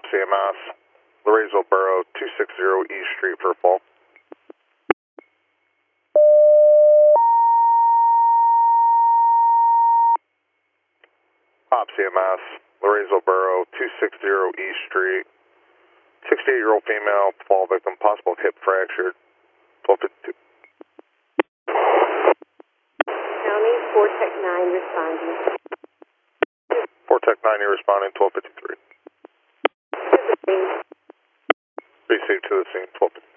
CMS, Loreysville Borough, 260 East Street for fall. Pop CMS, Loreysville Borough, 260 East Street. 68-year-old female, fall victim, possible hip fractured, 1252. County, 4 Tech 9 responding. 4 Tech 9, you're responding, 1253. Received to the scene, 1253.